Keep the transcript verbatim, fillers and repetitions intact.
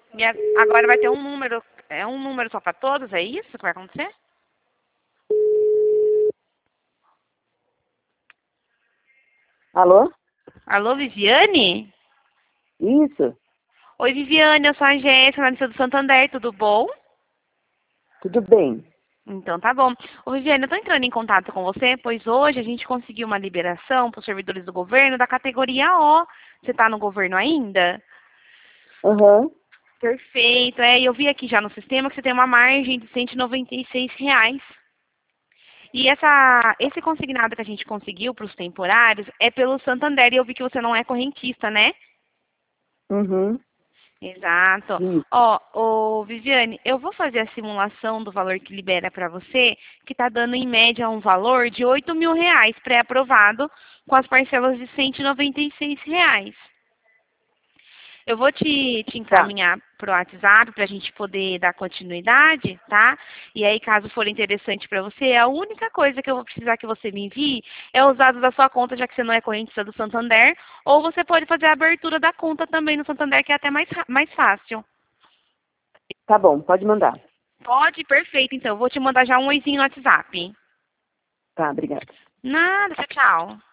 E a- agora vai ter um número, é um número só para todos, é isso que vai acontecer? Alô? Alô, Viviane? Isso, Oi, Viviane, eu sou a Jéssica, analista do Santander, tudo bom? tudo bem. Então tá bom. Ô, Viviane, eu tô entrando em contato com você, pois hoje a gente conseguiu uma liberação para os servidores do governo da categoria O. Você tá no governo ainda? Aham, Perfeito. É, e eu vi aqui já no sistema que você tem uma margem de cento e noventa e seis reais. E essa, esse consignado que a gente conseguiu para os temporários é pelo Santander. E eu vi que você não é correntista, né? uhum, Exato. isso. Ó, ô, Viviane, eu vou fazer a simulação do valor que libera para você, que está dando em média um valor de oito mil reais pré-aprovado, com as parcelas de cento e noventa e seis reais. Eu vou te, te Tá, encaminhar para o WhatsApp para a gente poder dar continuidade, tá? E aí, caso for interessante para você, a única coisa que eu vou precisar que você me envie é os dados da sua conta, já que você não é correntista do Santander, ou você pode fazer a abertura da conta também no Santander, que é até mais, ra- mais fácil. tá bom, pode mandar. Pode? Perfeito. Então, eu vou te mandar já um oizinho no WhatsApp. Tá, obrigada. Nada, tchau, tchau.